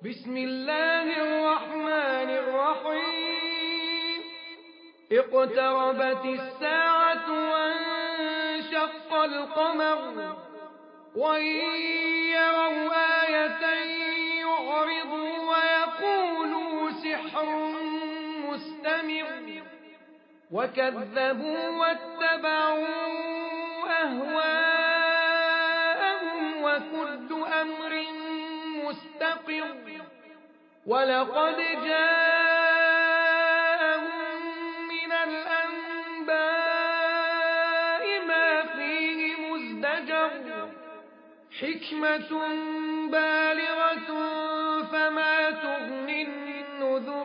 بسم الله الرحمن الرحيم اقتربت الساعة وانشق القمر وإن يروا آية يعرضوا ويقولوا سحر مستمر وكذبوا واتبعوا أهواءهم وكل أمر مستقر ولقد جاءهم من الأنباء ما فيه مزدجر حكمة بالغة فما تغني النذر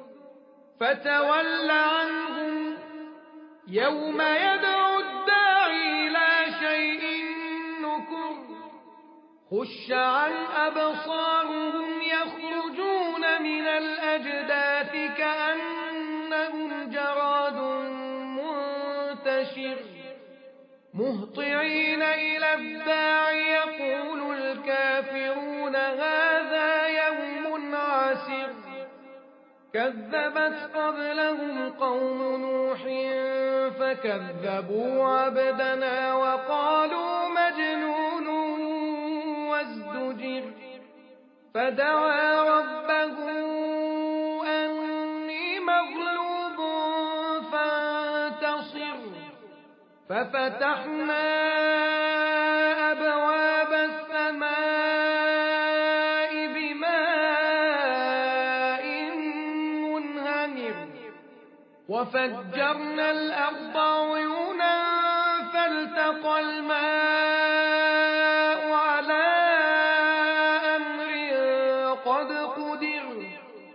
فتول عنهم يوم يدعو الداعي إلى شيء نكر خش عن أبصارهم يخرجون من الأجداث كأنهم جراد منتشر مهطعين إلى الداعي يقول الكافرون هذا يوم عسر كذبت قبلهم قوم نوح فكذبوا عبدنا وقالوا مجنون وازدجر فدعا ربه أني مغلوب فانتصر ففتحنا أبواب السماء بماء منهمر وفجرنا الأرض عيونا فالتقى الماء على أمر قد قدر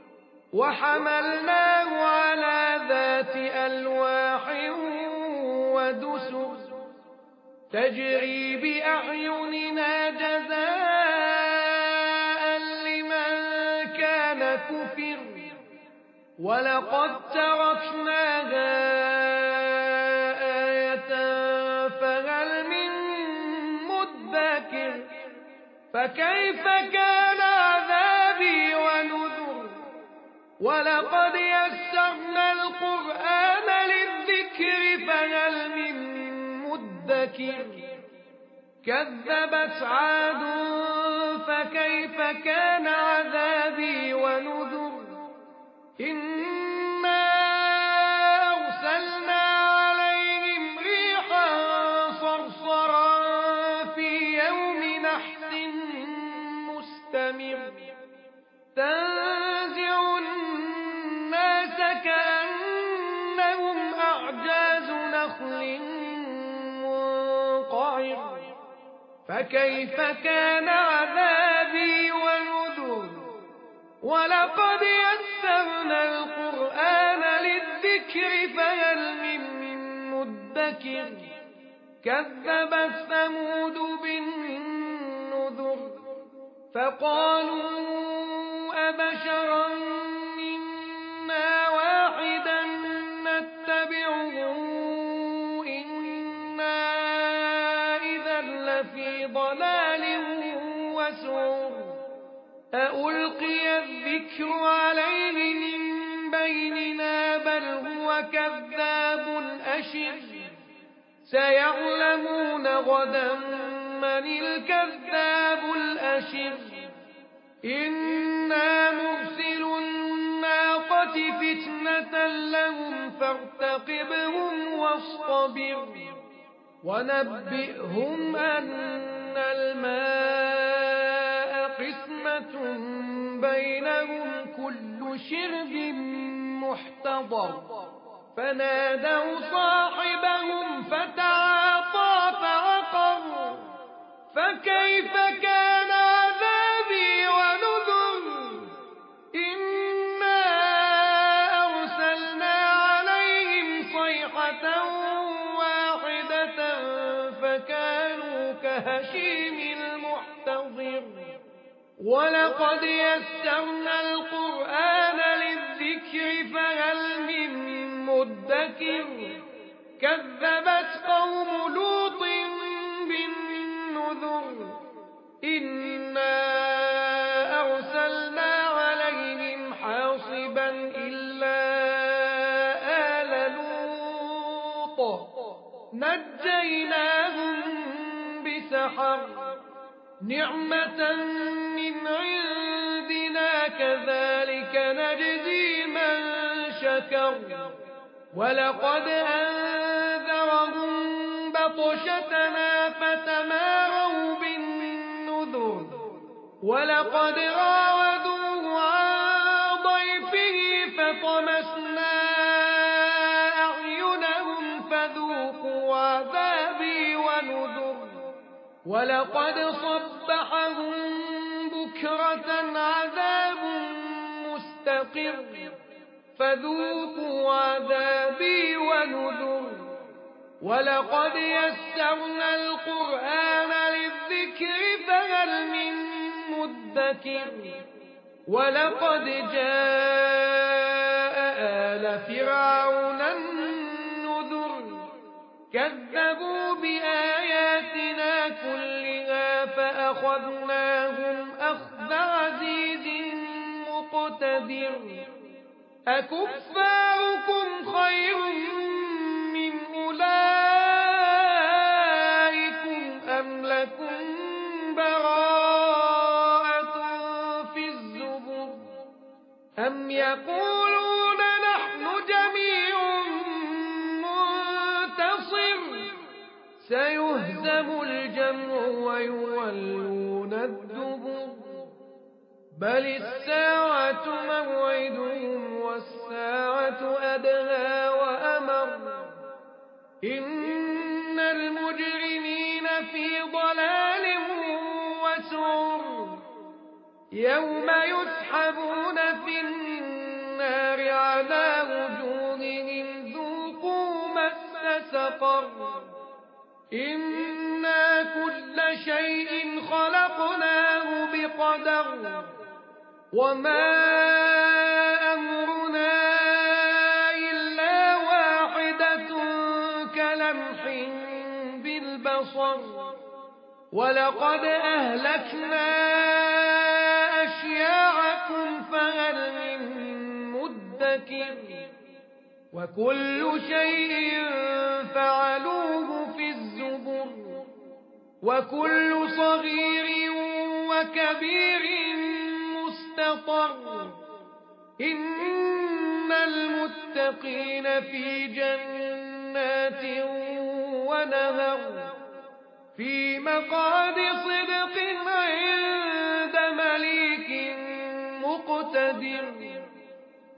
وحملناه على ذات ألواح ودسر تجري بأعيننا جزاء لمن كان كفر ولقد تركناها آية فهل من مدكر فكيف كان عذابي ونذر ولقد يسرنا القرآن للذكر فهل من مدكر كذبت عاد فكيف كان عذابي ونذر إنا أرسلنا عليهم ريحا صرصرا في يوم نحس مستمر تنزع الناس كأنهم أعجاز نخل منقعر فكيف كان عذابي ونذر ولقد يسرنا القرآن للذكر فهل من مدكر كذبت ثمود بالنذر فقالوا أبشرا منا واحدا نتبعه إنا إذا لفي ضلال وسعر أألقي الذكر عليه من بيننا بل هو كذاب أشر سيعلمون غدا من الكذاب الأشر إنا مرسل الناقة فتنة لهم فارتقبهم واصطبر ونبئهم أن الماء قسمة بينهم كل شرب محتضر فنادوا صاحبهم فتعاطى فعقر فكيف كان عذابي ونذر إنا أرسلنا عليهم صيحة واحدة فكانوا كهشيم المحتضر ولقد يسرنا القرآن للذكر فهل من مدكر كذبت قوم لوط بالنذر إنا أرسلنا السحر نعمة من عندنا كذلك نجزي من شكر ولقد أنذرهم بطشتنا فتماروا بالنذر ولقد راودوه عن ضيفه فطمسنا أعينهم فذوقوا عذابي ونذر ولقد صبحهم بكرة عذاب مستقر فذوقوا عذابي ونذر ولقد يسرنا القرآن للذكر فهل من مدكر ولقد جاء آل فرعون النذر كذبوا بآياتنا كلها فأخذناهم أخذ عزيز مقتدر أكفاركم خير من أولئكم أم لكم براءة في الزبر أم يقولون نحن جميع منتصر سيهزم الجمع ويولون الدبر بل الساعة موعدهم والساعة أدهى وأمر إن المجرمين في ضلال وسعر يوم يسحبون في النار على وجوههم ذوقوا مس سقر إنا كل شيء خلقناه بقدر وما أمرنا إلا واحدة كلمح بالبصر ولقد أهلكنا أشياعكم فهل من مدكر وكل شيء فعلوه في الزبر وكل صغير وكبير مستطر إن المتقين في جنات ونهر في مقعد صدق عند مليك مقتدر